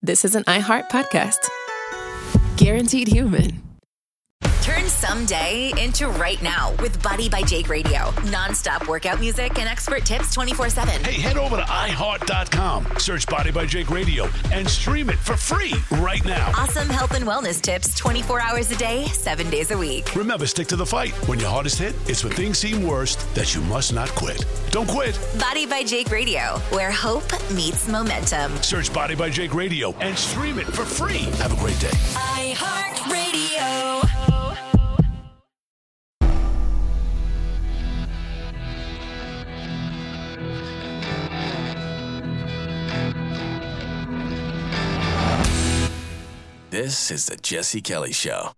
this is an iHeart podcast. Guaranteed human. Turn someday into right now with Body by Jake Radio. Non-stop workout music and expert tips 24/7. Hey, head over to iHeart.com, search Body by Jake Radio, and stream it for free right now. Awesome health and wellness tips 24 hours a day, 7 days a week. Remember, stick to the fight. When your hardest hit, it's when things seem worst that you must not quit. Don't quit. Body by Jake Radio, where hope meets momentum. Search Body by Jake Radio and stream it for free. Have a great day. iHeart Radio. This is the Jesse Kelly Show.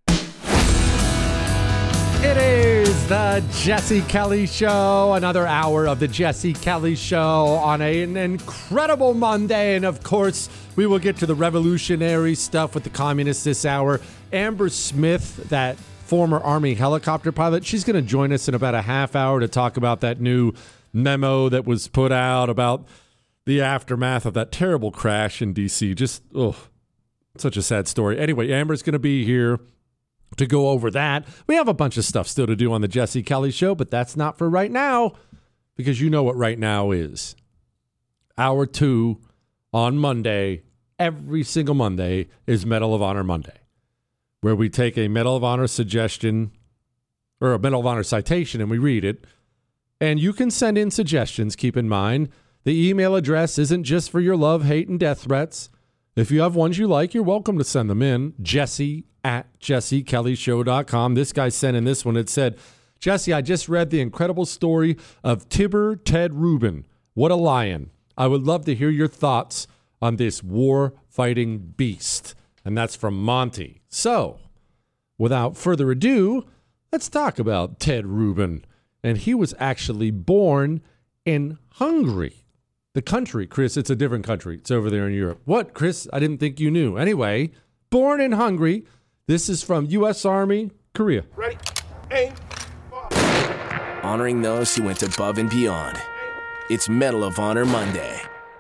It is the Jesse Kelly Show, another hour of the Jesse Kelly Show on an incredible Monday. And of course, we will get to the revolutionary stuff with the communists this hour. Amber Smith, that former Army helicopter pilot, she's going to join us in about a half hour to talk about that new memo that was put out about the aftermath of that terrible crash in D.C. Just, such a sad story. Anyway, Amber's going to be here to go over that. We have a bunch of stuff still to do on the Jesse Kelly Show, but that's not for right now, because you know what right now is. Hour 2 on Monday, every single Monday, is Medal of Honor Monday, where we take a Medal of Honor suggestion or a Medal of Honor citation and we read it. And you can send in suggestions. Keep in mind, the email address isn't just for your love, hate, and death threats. If you have ones you like, you're welcome to send them in. Jesse@jessekellyshow.com. This guy sent in this one. It said, Jesse, I just read the incredible story of Tibber Ted Rubin. What a lion. I would love to hear your thoughts on this war-fighting beast. And that's from Monty. So, without further ado, let's talk about Ted Rubin. And he was actually born in Hungary. The country, Chris, it's a different country. It's over there in Europe. What, Chris? I didn't think you knew. Anyway, born in Hungary. This is from U.S. Army, Korea. Ready, aim, fire. Honoring those who went above and beyond. It's Medal of Honor Monday.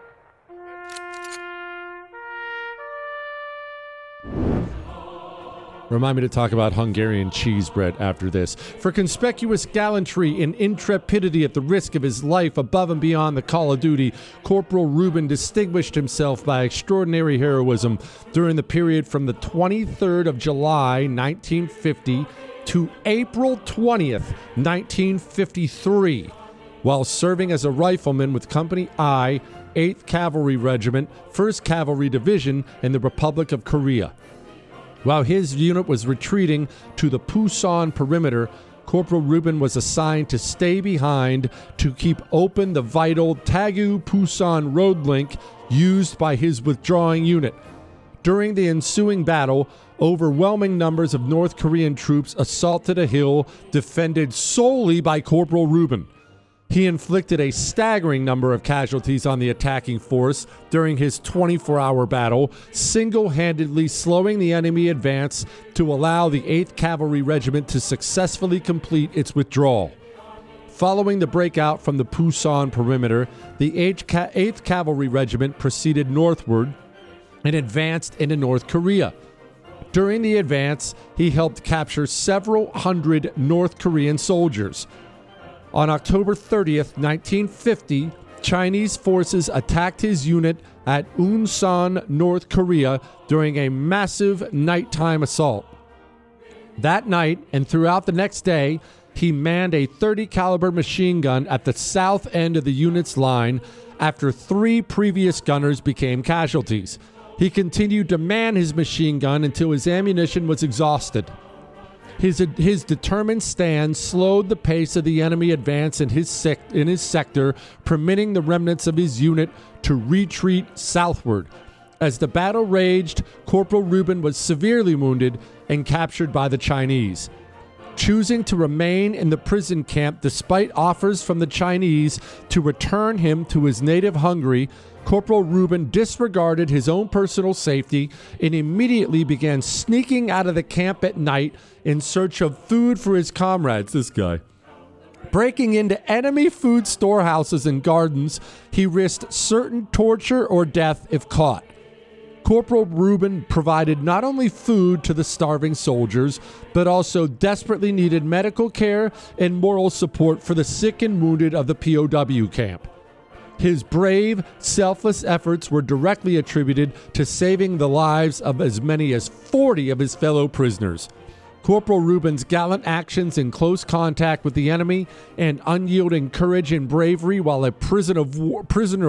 Remind me to talk about Hungarian cheese bread after this. For conspicuous gallantry and intrepidity at the risk of his life above and beyond the call of duty, Corporal Rubin distinguished himself by extraordinary heroism during the period from the 23rd of July, 1950 to April 20th, 1953, while serving as a rifleman with Company I, 8th Cavalry Regiment, 1st Cavalry Division in the Republic of Korea. While his unit was retreating to the Pusan perimeter, Corporal Rubin was assigned to stay behind to keep open the vital Tagu-Pusan road link used by his withdrawing unit. During the ensuing battle, overwhelming numbers of North Korean troops assaulted a hill defended solely by Corporal Rubin. He inflicted a staggering number of casualties on the attacking force during his 24-hour battle, single-handedly slowing the enemy advance to allow the 8th Cavalry Regiment to successfully complete its withdrawal. Following the breakout from the Pusan perimeter, the 8th Cavalry Regiment proceeded northward and advanced into North Korea. During the advance, he helped capture several hundred North Korean soldiers. On October 30th, 1950, Chinese forces attacked his unit at Unsan, North Korea, during a massive nighttime assault. That night and throughout the next day, he manned a .30 caliber machine gun at the south end of the unit's line after 3 previous gunners became casualties. He continued to man his machine gun until his ammunition was exhausted. His determined stand slowed the pace of the enemy advance in his sector, permitting the remnants of his unit to retreat southward. As the battle raged, Corporal Rubin was severely wounded and captured by the Chinese. Choosing to remain in the prison camp despite offers from the Chinese to return him to his native Hungary, Corporal Rubin disregarded his own personal safety and immediately began sneaking out of the camp at night in search of food for his comrades. This guy. Breaking into enemy food storehouses and gardens, he risked certain torture or death if caught. Corporal Rubin provided not only food to the starving soldiers, but also desperately needed medical care and moral support for the sick and wounded of the POW camp. His brave, selfless efforts were directly attributed to saving the lives of as many as 40 of his fellow prisoners. Corporal Rubin's gallant actions in close contact with the enemy and unyielding courage and bravery while a prisoner of war,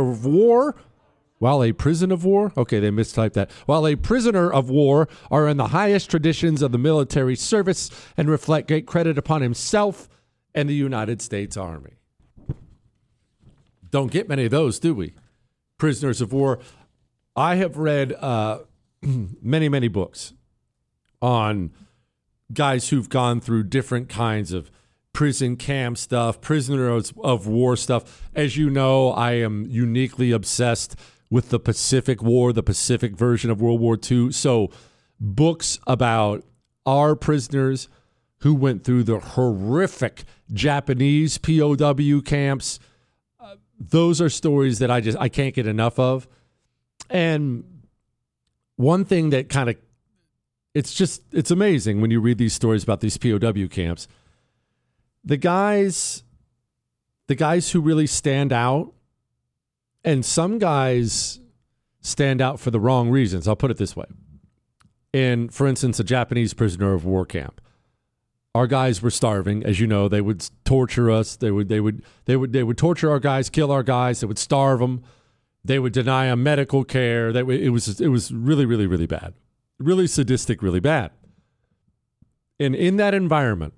are in the highest traditions of the military service and reflect great credit upon himself and the United States Army. Don't get many of those, do we? Prisoners of war. I have read many, many books on guys who've gone through different kinds of prison camp stuff, prisoners of war stuff. As you know, I am uniquely obsessed with the Pacific War, the Pacific version of World War II. So books about our prisoners who went through the horrific Japanese POW camps, those are stories that I can't get enough of. And one thing that kind of, it's amazing when you read these stories about these POW camps. The guys who really stand out, and some guys stand out for the wrong reasons. I'll put it this way. In, for instance, a Japanese prisoner of war camp, our guys were starving. As you know, they would torture us. They would torture our guys, kill our guys. They would starve them. They would deny them medical care. It was really, really, really bad. Really sadistic, really bad. And in that environment,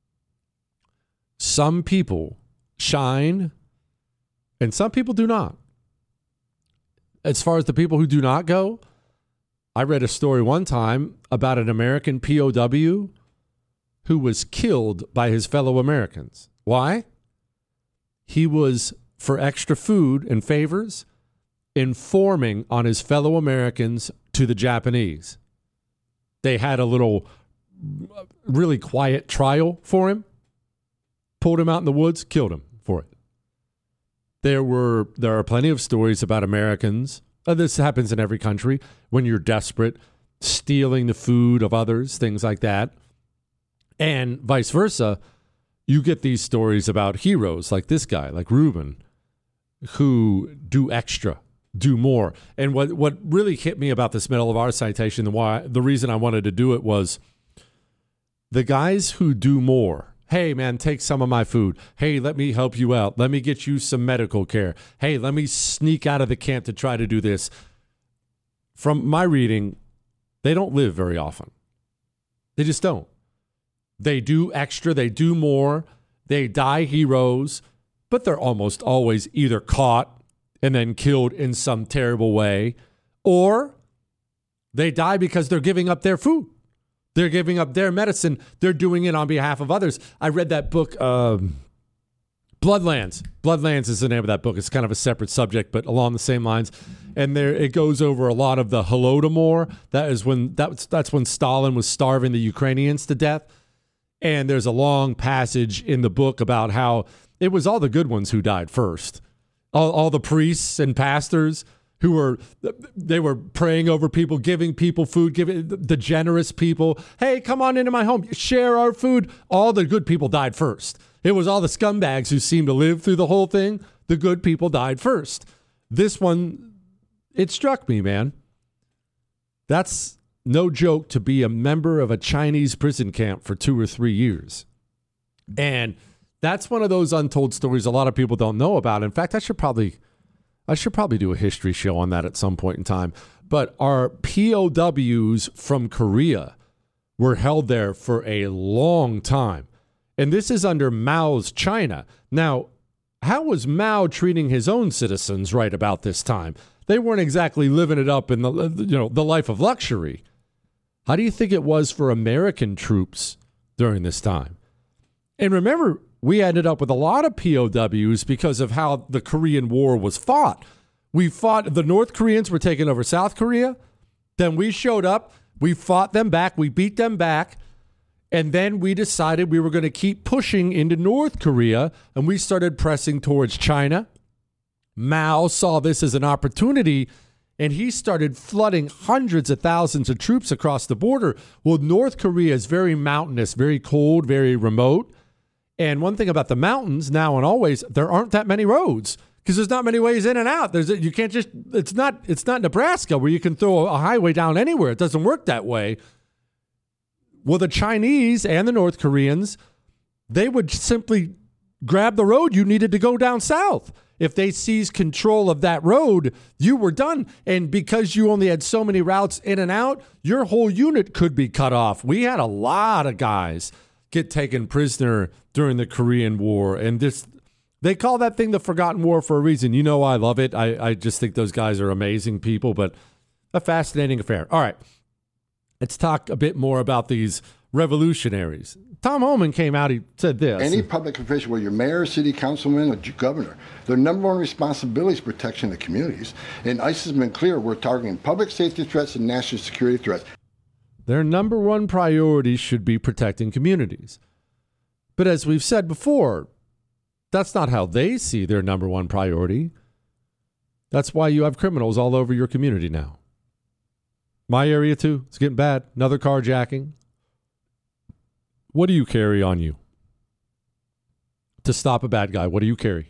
some people shine and some people do not. As far as the people who do not go, I read a story one time about an American POW who was killed by his fellow Americans. Why? He was, for extra food and favors, informing on his fellow Americans to the Japanese. They had a little really quiet trial for him, pulled him out in the woods, killed him for it. There are plenty of stories about Americans, this happens in every country, when you're desperate, stealing the food of others, things like that. And vice versa, you get these stories about heroes like this guy, like Rubin, who do extra, do more. And what really hit me about this Medal of Honor citation, the reason I wanted to do it was the guys who do more. Hey, man, take some of my food. Hey, let me help you out. Let me get you some medical care. Hey, let me sneak out of the camp to try to do this. From my reading, they don't live very often. They just don't. They do extra, they do more, they die heroes, but they're almost always either caught and then killed in some terrible way, or they die because they're giving up their food. They're giving up their medicine. They're doing it on behalf of others. I read that book, Bloodlands. Bloodlands is the name of that book. It's kind of a separate subject, but along the same lines. And there it goes over a lot of the Holodomor. That's when Stalin was starving the Ukrainians to death. And there's a long passage in the book about how it was all the good ones who died first. All the priests and pastors who were praying over people, giving people food, giving the generous people. Hey, come on into my home, share our food. All the good people died first. It was all the scumbags who seemed to live through the whole thing. The good people died first. This one, it struck me, man. That's no joke to be a member of a Chinese prison camp for 2 or 3 years. And that's one of those untold stories a lot of people don't know about. In fact, I should probably do a history show on that at some point in time. But our POWs from Korea were held there for a long time. And this is under Mao's China. Now, how was Mao treating his own citizens right about this time? They weren't exactly living it up in the life of luxury. How do you think it was for American troops during this time? And remember, we ended up with a lot of POWs because of how the Korean War was fought. The North Koreans were taking over South Korea. Then we showed up. We fought them back. We beat them back. And then we decided we were going to keep pushing into North Korea, and we started pressing towards China. Mao saw this as an opportunity, And he started flooding hundreds of thousands of troops across the border. Well, North Korea is very mountainous, very cold, very remote. And one thing about the mountains now and always, there aren't that many roads because there's not many ways in and out. You can't just, it's not Nebraska where you can throw a highway down anywhere. It doesn't work that way. Well, the Chinese and the North Koreans, they would simply grab the road you needed to go down south. If they seized control of that road, you were done. And because you only had so many routes in and out, your whole unit could be cut off. We had a lot of guys get taken prisoner during the Korean War. And they call that thing the Forgotten War for a reason. You know, I love it. I just think those guys are amazing people, but a fascinating affair. All right, let's talk a bit more about these revolutionaries. Tom Homan came out, he said this. Any public official, whether you're mayor, city councilman, or governor, their number one responsibility is protection of the communities. And ICE has been clear, we're targeting public safety threats and national security threats. Their number one priority should be protecting communities. But as we've said before, that's not how they see their number one priority. That's why you have criminals all over your community now. My area too, it's getting bad. Another carjacking. What do you carry on you? To stop a bad guy, what do you carry?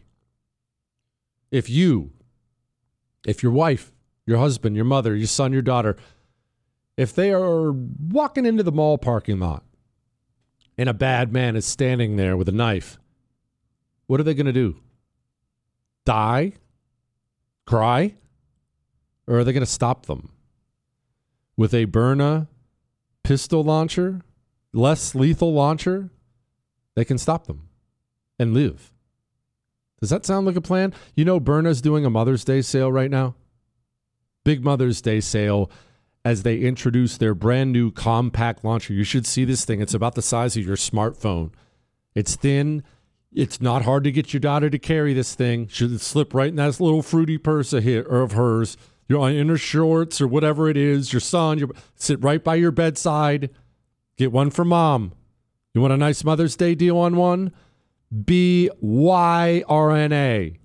If your wife, your husband, your mother, your son, your daughter, if they are walking into the mall parking lot and a bad man is standing there with a knife, what are they going to do? Die? Cry? Or are they going to stop them? With a Byrna pistol launcher, less lethal launcher, they can stop them and live. Does that sound like a plan? You know, Byrna's doing a Mother's Day sale right now. Big Mother's Day sale as they introduce their brand new compact launcher. You should see this thing. It's about the size of your smartphone. It's thin. It's not hard to get your daughter to carry this thing. Should slip right in that little fruity purse of hers. Your inner shorts or whatever it is. Your son, sit right by your bedside. Get one for mom. You want a nice Mother's Day deal on one? BYRNA.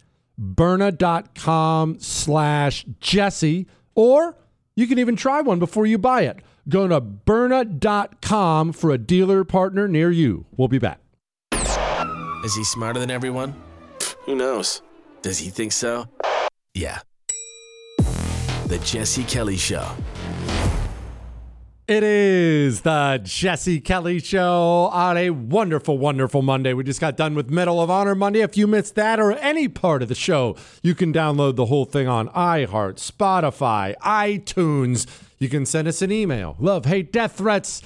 Byrna.com/Jesse. Or you can even try one before you buy it. Go to Byrna.com for a dealer partner near you. We'll be back. Is he smarter than everyone? Who knows? Does he think so? Yeah. The Jesse Kelly Show. It is the Jesse Kelly Show on a wonderful, wonderful Monday. We just got done with Medal of Honor Monday. If you missed that or any part of the show, you can download the whole thing on iHeart, Spotify, iTunes. You can send us an email. Love, hate, death threats,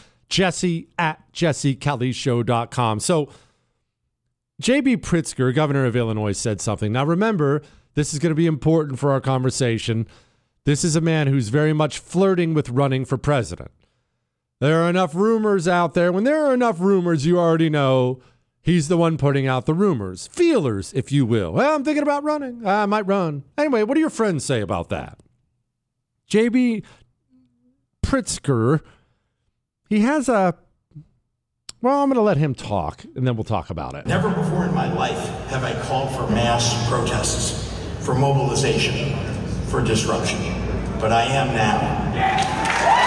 jesse@jessekellyshow.com. So J.B. Pritzker, governor of Illinois, said something. Now remember, this is going to be important for our conversation. This is a man who's very much flirting with running for president. There are enough rumors out there. When there are enough rumors, you already know he's the one putting out the rumors. Feelers, if you will. Well, I'm thinking about running. I might run. Anyway, what do your friends say about that? J.B. Pritzker, he has a... Well, I'm going to let him talk, and then we'll talk about it. Never before in my life have I called for mass protests, for mobilization, for disruption. But I am now.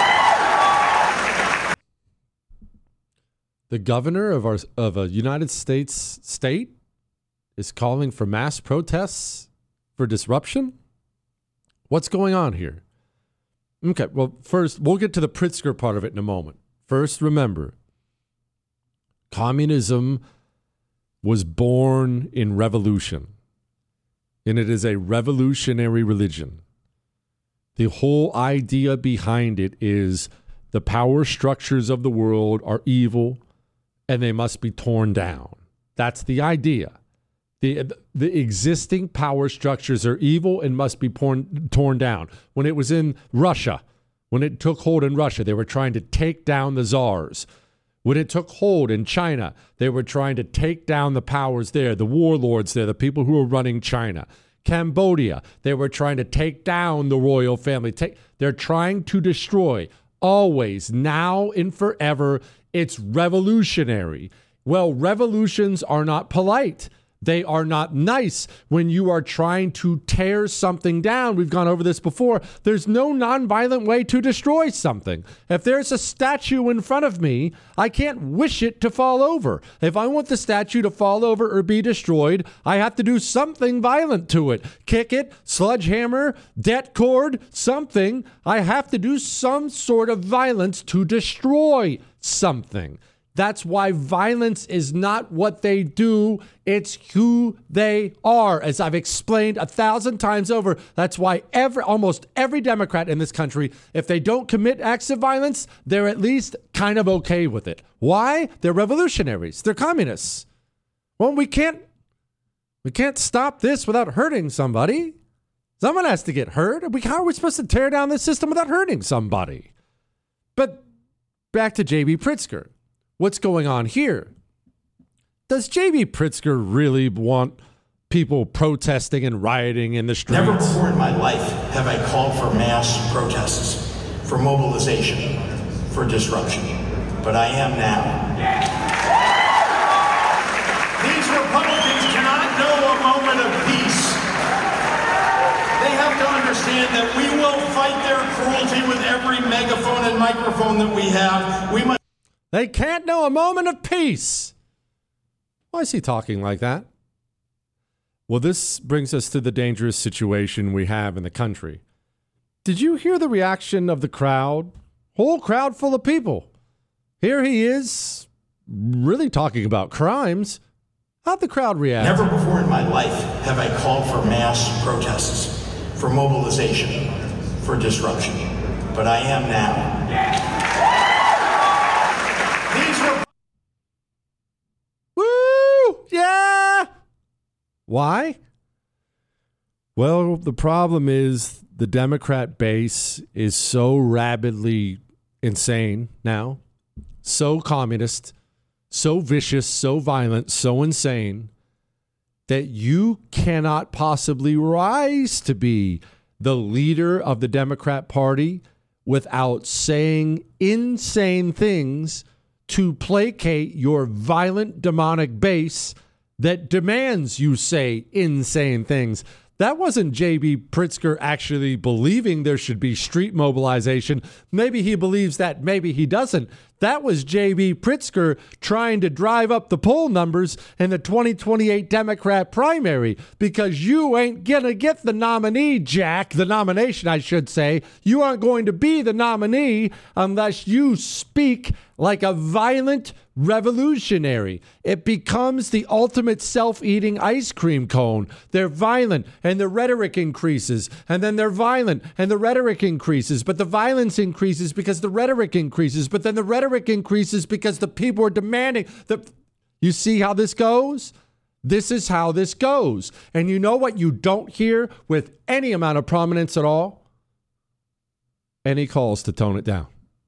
The governor of a United States state is calling for mass protests for disruption? What's going on here? Okay, well, first, we'll get to the Pritzker part of it in a moment. First, remember, communism was born in revolution, and it is a revolutionary religion. The whole idea behind it is the power structures of the world are evil, and they must be torn down. That's the idea. The existing power structures are evil and must be torn down. When it was in Russia, when it took hold in Russia, they were trying to take down the czars. When it took hold in China, they were trying to take down the powers there, the warlords there, the people who were running China. Cambodia, they were trying to take down the royal family. They're trying to destroy. Always, now and forever, it's revolutionary. Well, revolutions are not polite. They are not nice when you are trying to tear something down. We've gone over this before. There's no nonviolent way to destroy something. If there's a statue in front of me, I can't wish it to fall over. If I want the statue to fall over or be destroyed, I have to do something violent to it. Kick it, sledgehammer, debt cord, something. I have to do some sort of violence to destroy something. That's why violence is not what they do. It's who they are. As I've explained 1,000 times over, that's why almost every Democrat in this country, if they don't commit acts of violence, they're at least kind of okay with it. Why? They're revolutionaries. They're communists. Well, we can't stop this without hurting somebody. Someone has to get hurt. How are we supposed to tear down this system without hurting somebody? But back to J.B. Pritzker. What's going on here? Does J.B. Pritzker really want people protesting and rioting in the streets? Never before in my life have I called for mass protests, for mobilization, for disruption. But I am now. These Republicans cannot know a moment of peace. They have to understand that we will fight their cruelty with every megaphone and microphone that we have. We must. They can't know a moment of peace. Why is he talking like that? Well, this brings us to the dangerous situation we have in the country. Did you hear the reaction of the crowd? Whole crowd full of people. Here he is, really talking about crimes. How'd the crowd react? Never before in my life have I called for mass protests, for mobilization, for disruption. But I am now. Woo! Yeah! Why? Well, the problem is the Democrat base is so rabidly insane now, so communist, so vicious, so violent, so insane, that you cannot possibly rise to be the leader of the Democrat Party without saying insane things to placate your violent, demonic base that demands you say insane things. That wasn't J.B. Pritzker actually believing there should be street mobilization. Maybe he believes that, maybe he doesn't. That was J.B. Pritzker trying to drive up the poll numbers in the 2028 Democrat primary, because you ain't going to get the nominee, Jack. The nomination, I should say. You aren't going to be the nominee unless you speak like a violent revolutionary. It becomes the ultimate self-eating ice cream cone. They're violent and the rhetoric increases, and then they're violent and the rhetoric increases, but the violence increases because the rhetoric increases, but then the rhetoric increases because the people are demanding that. You see how this goes? This is how this goes. And you know what you don't hear with any amount of prominence at all? Any calls to tone it down.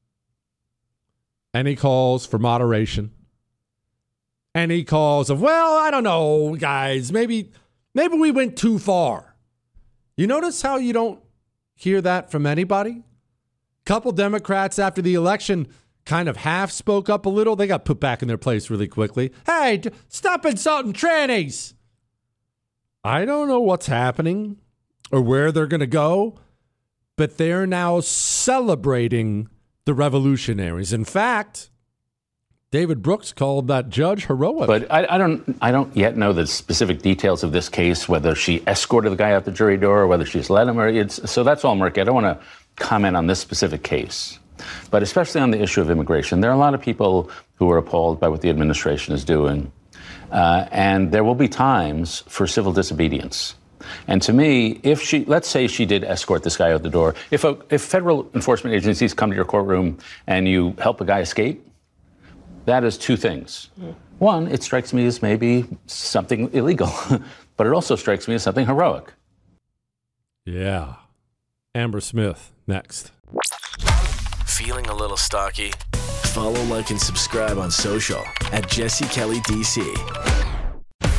Any calls for moderation. Any calls of, well, I don't know, guys, maybe we went too far. You notice how you don't hear that from anybody? Couple Democrats after the election kind of half spoke up a little. They got put back in their place really quickly. Hey, stop insulting trannies. I don't know what's happening or where they're going to go, but they're now celebrating the revolutionaries. In fact, David Brooks called that judge heroic. But I don't yet know the specific details of this case, whether she escorted the guy out the jury door or whether she's let him. So that's all murky. I don't want to comment on this specific case. But especially on the issue of immigration, there are a lot of people who are appalled by what the administration is doing. And there will be times for civil disobedience. And to me, let's say she did escort this guy out the door. If federal enforcement agencies come to your courtroom and you help a guy escape, that is two things. One, it strikes me as maybe something illegal, but it also strikes me as something heroic. Yeah. Amber Smith, next. Feeling a little stocky? Follow, like, and subscribe on social at Jesse Kelly DC. Turn some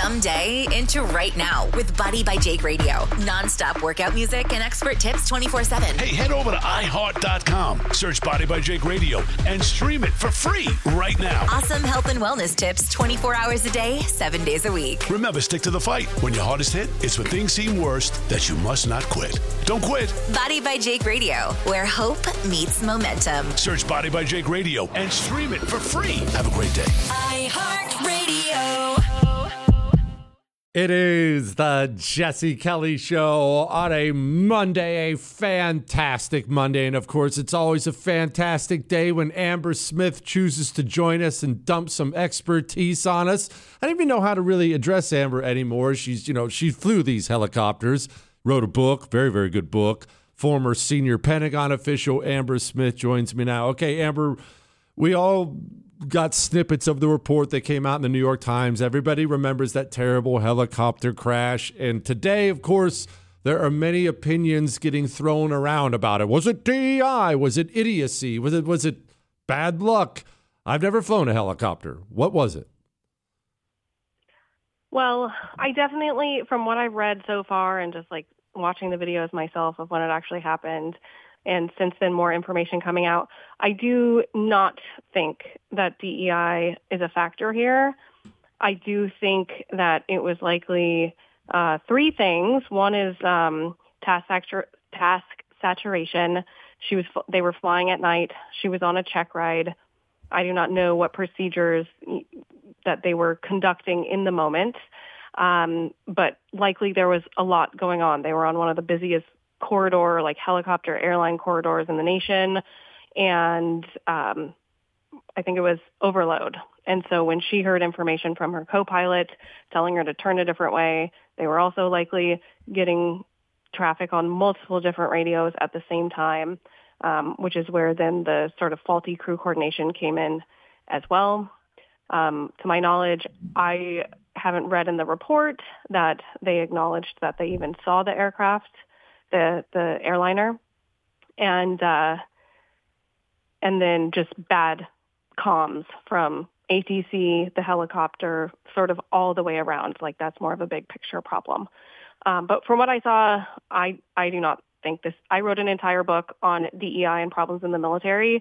someday into right now with Body by Jake Radio. Nonstop workout music and expert tips 24/7. Hey, head over to iHeart.com, search Body by Jake Radio, and stream it for free right now. Awesome health and wellness tips 24 hours a day, 7 days a week. Remember, stick to the fight. When your hardest hit, it's when things seem worst that you must not quit. Don't quit. Body by Jake Radio, where hope meets momentum. Search Body by Jake Radio and stream it for free. Have a great day. iHeartRadio. It is the Jesse Kelly Show on a Monday, a fantastic Monday. And of course, it's always a fantastic day when Amber Smith chooses to join us and dump some expertise on us. I don't even know how to really address Amber anymore. She flew these helicopters, wrote a book, very, very good book. Former senior Pentagon official Amber Smith joins me now. Okay, Amber, we all got snippets of the report that came out in the New York Times. Everybody remembers that terrible helicopter crash. And today, of course, there are many opinions getting thrown around about it. Was it DEI? Was it idiocy? Was it bad luck? I've never flown a helicopter. What was it? Well, I definitely, from what I've read so far and just like watching the videos myself of when it actually happened, and since then more information coming out, I do not think that DEI is a factor here. I do think that it was likely three things. One is task saturation. They were flying at night. She was on a check ride. I do not know what procedures that they were conducting in the moment, but likely there was a lot going on. They were on one of the busiest corridor, like helicopter airline corridors in the nation. And I think it was overload. And so when she heard information from her co-pilot telling her to turn a different way, they were also likely getting traffic on multiple different radios at the same time, which is where then the sort of faulty crew coordination came in as well. To my knowledge, I haven't read in the report that they acknowledged that they even saw the aircraft, the airliner, and then just bad comms from ATC, the helicopter, sort of all the way around. Like that's more of a big picture problem. But from what I saw, I do not think this. I wrote an entire book on DEI and problems in the military,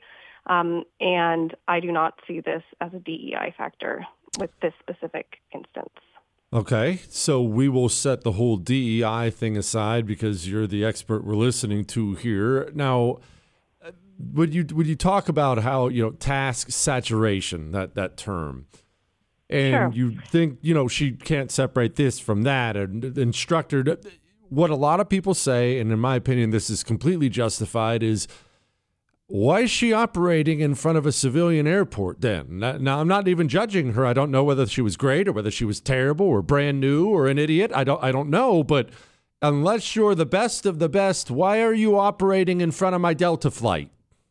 and I do not see this as a DEI factor with this specific instance. Okay, so we will set the whole DEI thing aside because you're the expert we're listening to here. Now, would you talk about how, task saturation, that term, and Sure. You think, she can't separate this from that, and the instructor, what a lot of people say, and in my opinion, this is completely justified, is why is she operating in front of a civilian airport then? Now, I'm not even judging her. I don't know whether she was great or whether she was terrible or brand new or an idiot. I don't know, but unless you're the best of the best, why are you operating in front of my Delta flight?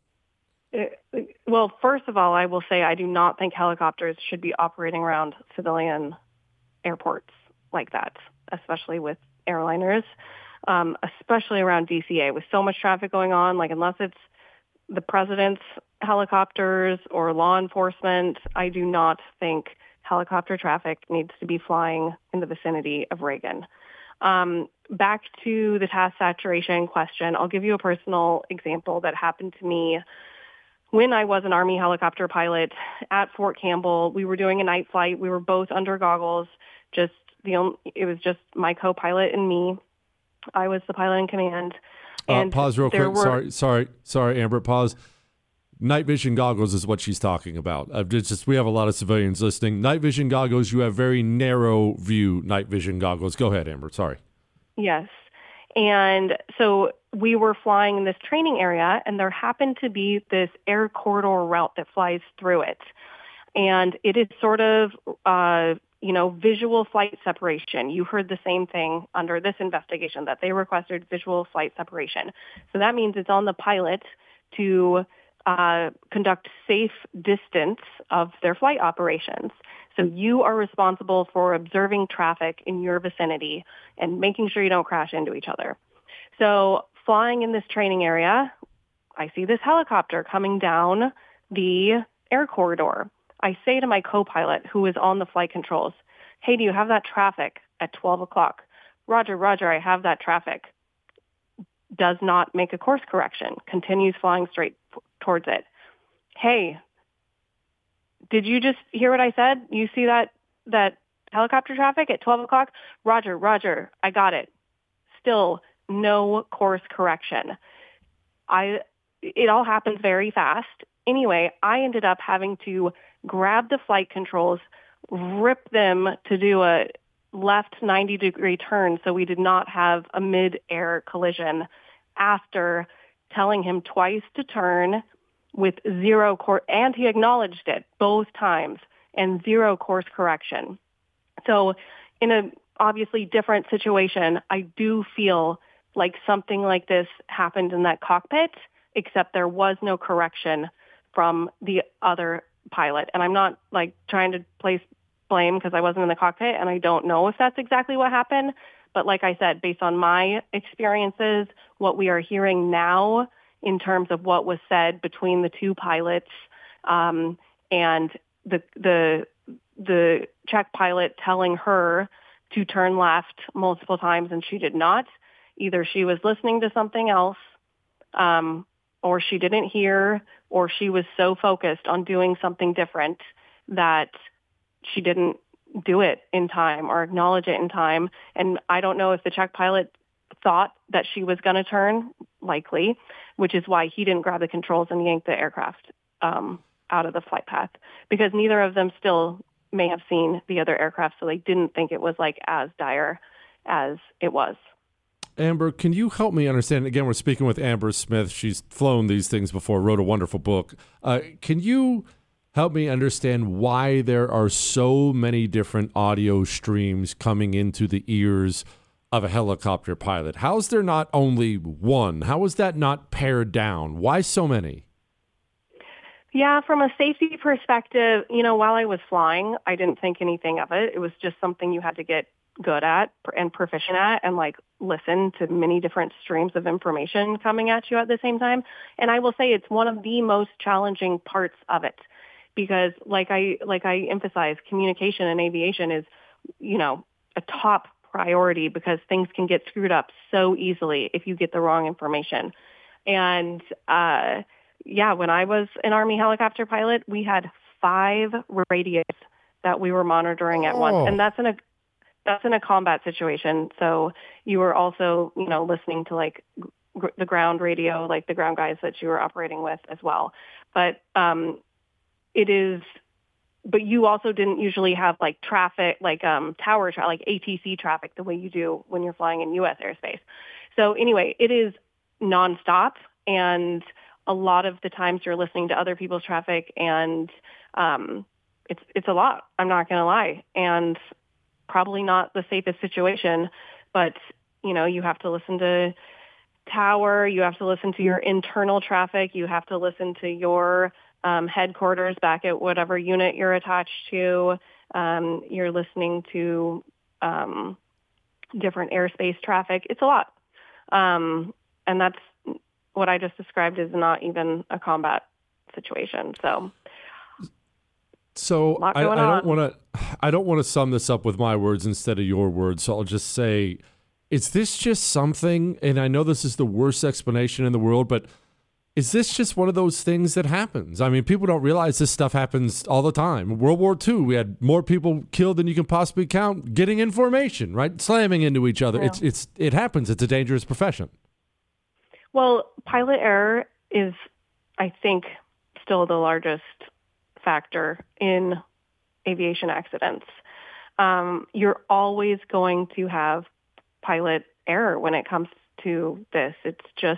Well, first of all, I will say I do not think helicopters should be operating around civilian airports like that, especially with airliners, especially around DCA with so much traffic going on. Like unless it's the president's helicopters or law enforcement, I do not think helicopter traffic needs to be flying in the vicinity of Reagan. Back to the task saturation question, I'll give you a personal example that happened to me when I was an Army helicopter pilot at Fort Campbell. We were doing a night flight. We were both under goggles. It was just my co-pilot and me. I was the pilot in command. And pause real quick. Sorry, Amber. Pause. Night vision goggles is what she's talking about. We have a lot of civilians listening. Night vision goggles, you have very narrow view night vision goggles. Go ahead, Amber. Sorry. Yes. And so we were flying in this training area, and there happened to be this air corridor route that flies through it. And it is sort of, visual flight separation. You heard the same thing under this investigation, that they requested visual flight separation. So that means it's on the pilot to conduct safe distance of their flight operations. So you are responsible for observing traffic in your vicinity and making sure you don't crash into each other. So flying in this training area, I see this helicopter coming down the air corridor. I say to my co-pilot, who is on the flight controls, Hey, do you have that traffic at 12 o'clock? Roger, I have that traffic. Does not make a course correction, continues flying straight towards it. Hey, did you just hear what I said? You see that helicopter traffic at 12 o'clock? Roger, I got it. Still no course correction. It all happens very fast. Anyway, I ended up having to grab the flight controls, rip them to do a left 90-degree turn so we did not have a mid-air collision after telling him twice to turn with zero course, and he acknowledged it both times, and zero course correction. So in a obviously different situation, I do feel like something like this happened in that cockpit, except there was no correction from the other pilot. And I'm not like trying to place blame because I wasn't in the cockpit and I don't know if that's exactly what happened. But like I said, based on my experiences, what we are hearing now in terms of what was said between the two pilots and the Czech pilot telling her to turn left multiple times and she did not. Either she was listening to something else or she didn't hear, or she was so focused on doing something different that she didn't do it in time or acknowledge it in time. And I don't know if the Czech pilot thought that she was going to turn, likely, which is why he didn't grab the controls and yank the aircraft out of the flight path, because neither of them still may have seen the other aircraft, so they didn't think it was like as dire as it was. Amber, can you help me understand? Again, we're speaking with Amber Smith. She's flown these things before, wrote a wonderful book. Can you help me understand why there are so many different audio streams coming into the ears of a helicopter pilot? How is there not only one? How is that not pared down? Why so many? Yeah, from a safety perspective, while I was flying, I didn't think anything of it. It was just something you had to get good at and proficient at and like listen to many different streams of information coming at you at the same time. And I will say it's one of the most challenging parts of it because like I emphasize, communication in aviation is, a top priority because things can get screwed up so easily if you get the wrong information. And, when I was an Army helicopter pilot, we had 5 radios that we were monitoring at once. And that's in a combat situation. So you were also, listening to like the ground radio, like the ground guys that you were operating with as well. But but you also didn't usually have like traffic, like tower traffic, like ATC traffic, the way you do when you're flying in U.S. airspace. So anyway, it is nonstop, and a lot of the times you're listening to other people's traffic, and it's a lot. I'm not going to lie, and probably not the safest situation. But you have to listen to tower, you have to listen to your internal traffic, you have to listen to your headquarters back at whatever unit you're attached to. You're listening to different airspace traffic. It's a lot. And that's what I just described is not even a combat situation. So I don't want to sum this up with my words instead of your words. So I'll just say, is this just something, and I know this is the worst explanation in the world, but is this just one of those things that happens? I mean, people don't realize this stuff happens all the time. World War II, we had more people killed than you can possibly count getting information, right? Slamming into each other. Yeah. It happens. It's a dangerous profession. Well, pilot error is, I think, still the largest factor in aviation accidents. You're always going to have pilot error when it comes to this. It's just,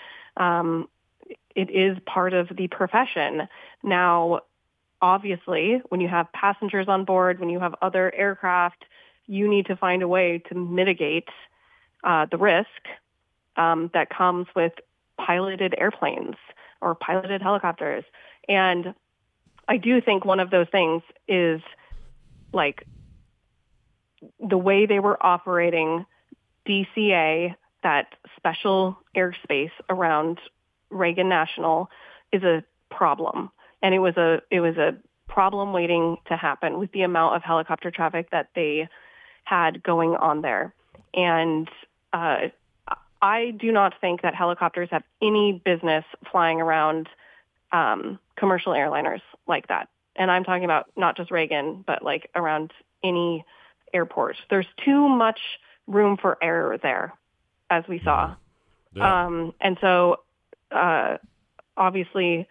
it is part of the profession. Now, obviously, when you have passengers on board, when you have other aircraft, you need to find a way to mitigate the risk that comes with piloted airplanes or piloted helicopters. And I do think one of those things is like the way they were operating DCA, that special airspace around Reagan National, is a problem. And it was a problem waiting to happen with the amount of helicopter traffic that they had going on there. And I do not think that helicopters have any business flying around commercial airliners like that. And I'm talking about not just Reagan, but like around any airport. There's too much room for error there, as we saw. Yeah. And so obviously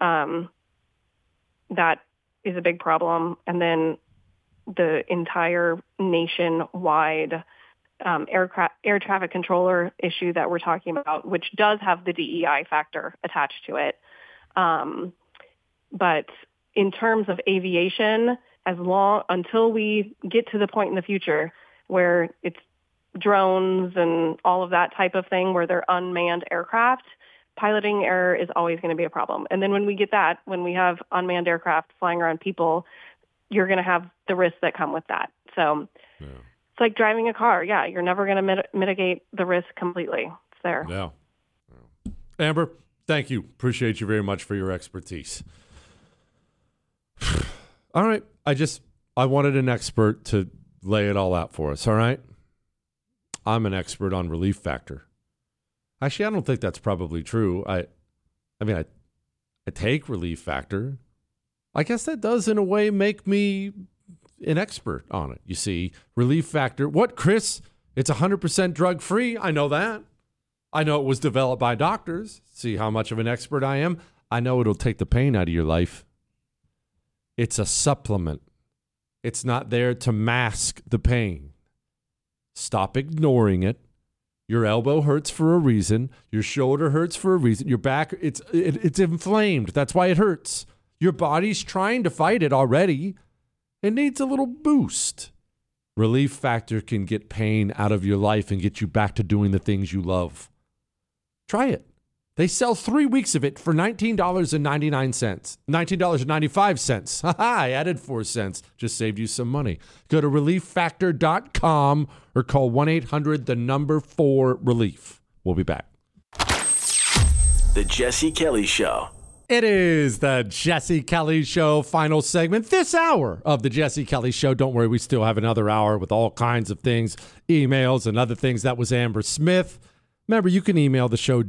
that is a big problem. And then the entire nationwide air traffic controller issue that we're talking about, which does have the DEI factor attached to it. But in terms of aviation, until we get to the point in the future where it's drones and all of that type of thing, where they're unmanned aircraft, piloting error is always going to be a problem. And then when we have unmanned aircraft flying around people, you're going to have the risks that come with that. So It's like driving a car. Yeah, you're never going to mitigate the risk completely. It's there. Yeah. Amber, thank you. Appreciate you very much for your expertise. All right. I wanted an expert to lay it all out for us. All right. I'm an expert on relief factor. Actually, I don't think that's probably true. I take relief factor. I guess that does in a way make me an expert on it. You see, relief factor. What, Chris? It's 100% drug free. I know that. I know it was developed by doctors. See how much of an expert I am? I know it'll take the pain out of your life. It's a supplement. It's not there to mask the pain. Stop ignoring it. Your elbow hurts for a reason. Your shoulder hurts for a reason. Your back, it's inflamed. That's why it hurts. Your body's trying to fight it already. It needs a little boost. Relief Factor can get pain out of your life and get you back to doing the things you love. Try it. They sell 3 weeks of it for $19.99. $19.95. Haha, I added 4 cents. Just saved you some money. Go to relieffactor.com or call 1-800-4-RELIEF. We'll be back. The Jesse Kelly Show. It is the Jesse Kelly Show final segment. This hour of the Jesse Kelly Show. Don't worry, we still have another hour with all kinds of things, emails and other things. That was Amber Smith. Remember, you can email the show,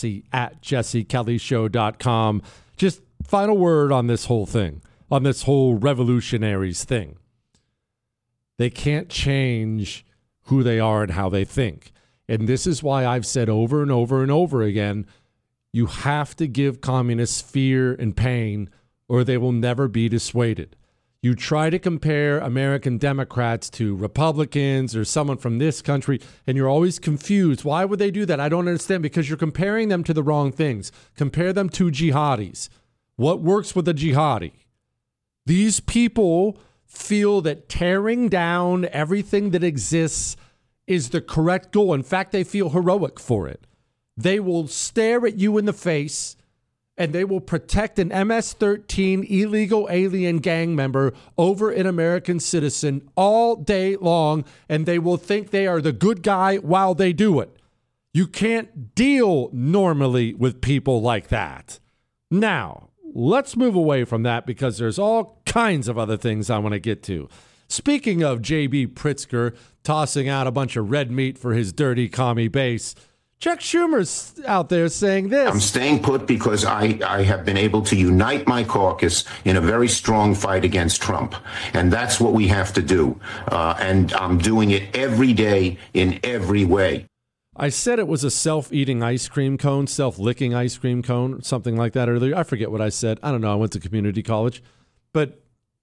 jesse@jessekellyshow.com. Just final word on this whole thing, on this whole revolutionaries thing. They can't change who they are and how they think. And this is why I've said over and over and over again, you have to give communists fear and pain or they will never be dissuaded. You try to compare American Democrats to Republicans or someone from this country, and you're always confused. Why would they do that? I don't understand, because you're comparing them to the wrong things. Compare them to jihadis. What works with a jihadi? These people feel that tearing down everything that exists is the correct goal. In fact, they feel heroic for it. They will stare at you in the face and they will protect an MS-13 illegal alien gang member over an American citizen all day long, and they will think they are the good guy while they do it. You can't deal normally with people like that. Now, let's move away from that because there's all kinds of other things I want to get to. Speaking of J.B. Pritzker tossing out a bunch of red meat for his dirty commie base, Chuck Schumer's out there saying this. I'm staying put because I have been able to unite my caucus in a very strong fight against Trump. And that's what we have to do. And I'm doing it every day in every way. I said it was a self-eating ice cream cone, self-licking ice cream cone, something like that earlier. I forget what I said. I don't know. I went to community college. But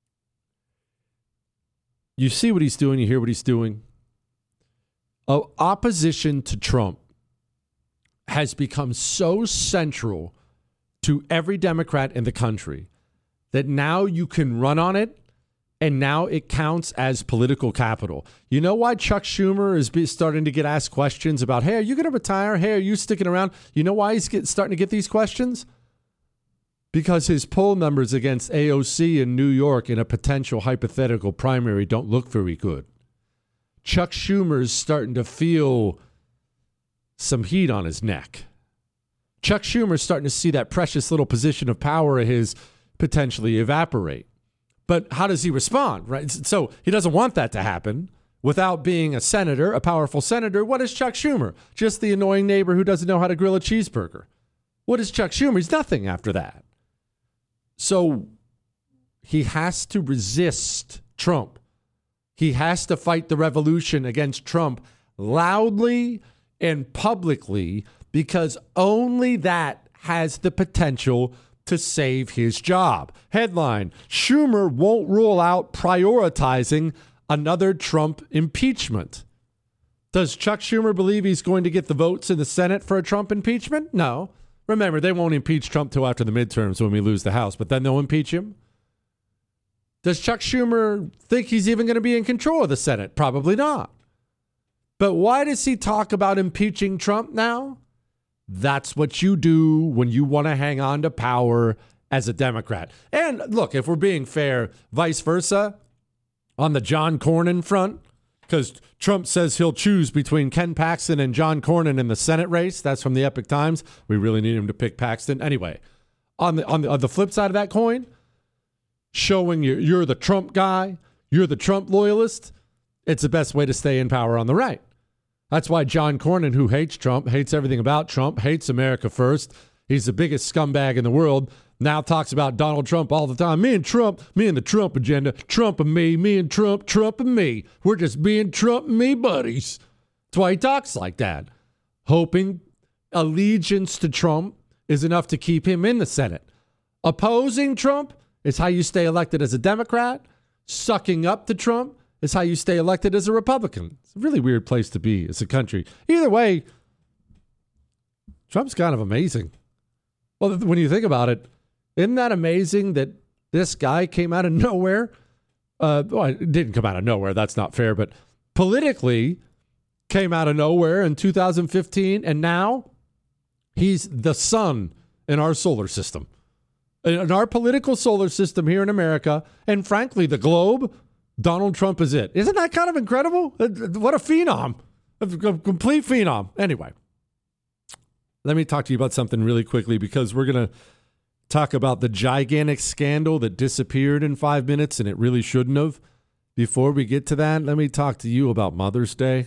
you see what he's doing. You hear what he's doing. Opposition to Trump has become so central to every Democrat in the country that now you can run on it and now it counts as political capital. You know why Chuck Schumer is starting to get asked questions about, hey, are you going to retire? Hey, are you sticking around? You know why he's starting to get these questions? Because his poll numbers against AOC in New York in a potential hypothetical primary don't look very good. Chuck Schumer's starting to feel some heat on his neck. Chuck Schumer's starting to see that precious little position of power of his potentially evaporate. But how does he respond, right? So he doesn't want that to happen. Without being a senator, a powerful senator, what is Chuck Schumer? Just the annoying neighbor who doesn't know how to grill a cheeseburger. What is Chuck Schumer? He's nothing after that. So he has to resist Trump. He has to fight the revolution against Trump loudly and publicly, because only that has the potential to save his job. Headline: Schumer won't rule out prioritizing another Trump impeachment. Does Chuck Schumer believe he's going to get the votes in the Senate for a Trump impeachment? No. Remember, they won't impeach Trump till after the midterms when we lose the House, but then they'll impeach him. Does Chuck Schumer think he's even going to be in control of the Senate? Probably not. But why does he talk about impeaching Trump now? That's what you do when you want to hang on to power as a Democrat. And look, if we're being fair, vice versa, on the John Cornyn front, because Trump says he'll choose between Ken Paxton and John Cornyn in the Senate race. That's from the Epic Times. We really need him to pick Paxton. Anyway, on the flip side of that coin, showing you're the Trump guy, you're the Trump loyalist, it's the best way to stay in power on the right. That's why John Cornyn, who hates Trump, hates everything about Trump, hates America first, he's the biggest scumbag in the world, now talks about Donald Trump all the time. Me and Trump, me and the Trump agenda, Trump and me and Trump, Trump and me. We're just being Trump and me buddies. That's why he talks like that, hoping allegiance to Trump is enough to keep him in the Senate. Opposing Trump is how you stay elected as a Democrat. Sucking up to Trump is how you stay elected as a Republican. It's a really weird place to be as a country. Either way, Trump's kind of amazing. Well, when you think about it, isn't that amazing that this guy came out of nowhere? Well, it didn't come out of nowhere. That's not fair. But politically came out of nowhere in 2015. And now he's the sun in our solar system. In our political solar system here in America, and frankly, the globe, Donald Trump is it. Isn't that kind of incredible? What a phenom. A complete phenom. Anyway, let me talk to you about something really quickly, because we're going to talk about the gigantic scandal that disappeared in 5 minutes, and it really shouldn't have. Before we get to that, let me talk to you about Mother's Day.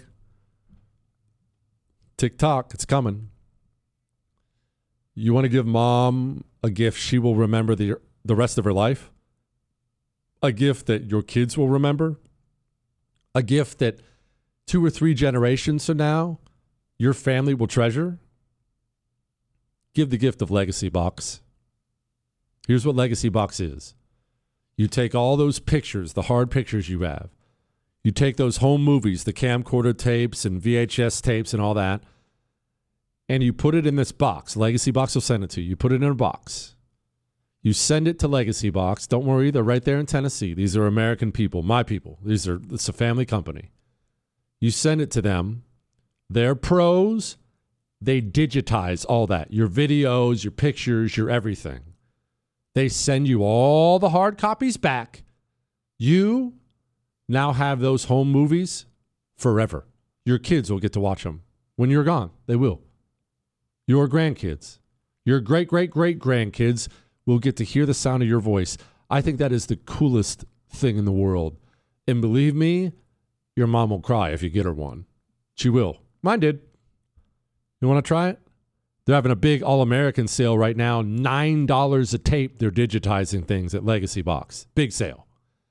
TikTok, it's coming. You want to give mom a gift she will remember the rest of her life? A gift that your kids will remember? A gift that 2 or 3 generations from now your family will treasure? Give the gift of Legacy Box. Here's what Legacy Box is. You take all those pictures, the hard pictures you have. You take those home movies, the camcorder tapes and VHS tapes and all that, and you put it in this box. Legacy Box will send it to you. You put it in a box. You send it to Legacy Box. Don't worry, they're right there in Tennessee. These are American people, my people. It's a family company. You send it to them. They're pros. They digitize all that. Your videos, your pictures, your everything. They send you all the hard copies back. You now have those home movies forever. Your kids will get to watch them. When you're gone, they will. Your grandkids, your great-great-great-grandkids will get to hear the sound of your voice. I think that is the coolest thing in the world. And believe me, your mom will cry if you get her one. She will. Mine did. You want to try it? They're having a big All-American sale right now. $9 a tape. They're digitizing things at Legacy Box. Big sale.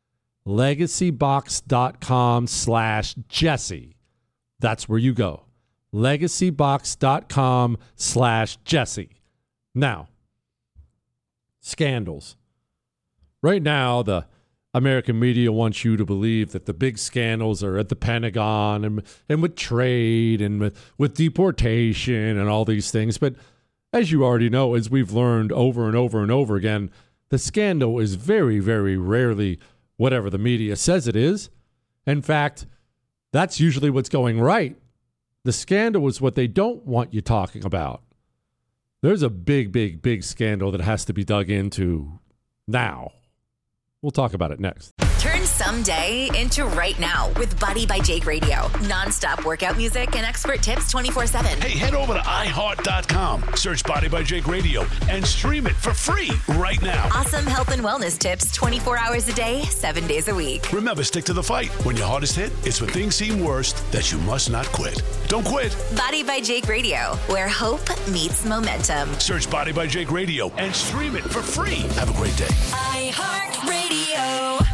LegacyBox.com/Jesse. That's where you go. LegacyBox.com/Jesse. Now, scandals. Right now, the American media wants you to believe that the big scandals are at the Pentagon and with trade and with deportation and all these things. But as you already know, as we've learned over and over and over again, the scandal is very, very rarely whatever the media says it is. In fact, that's usually what's going right. The scandal is what they don't want you talking about. There's a big, big, big scandal that has to be dug into now. We'll talk about it next. Turn someday into right now with Body by Jake Radio. Non-stop workout music and expert tips 24/7. Hey, head over to iHeart.com. Search Body by Jake Radio and stream it for free right now. Awesome health and wellness tips 24 hours a day, 7 days a week. Remember, stick to the fight. When your heart is hit, it's when things seem worst that you must not quit. Don't quit. Body by Jake Radio, where hope meets momentum. Search Body by Jake Radio and stream it for free. Have a great day. iHeart Radio.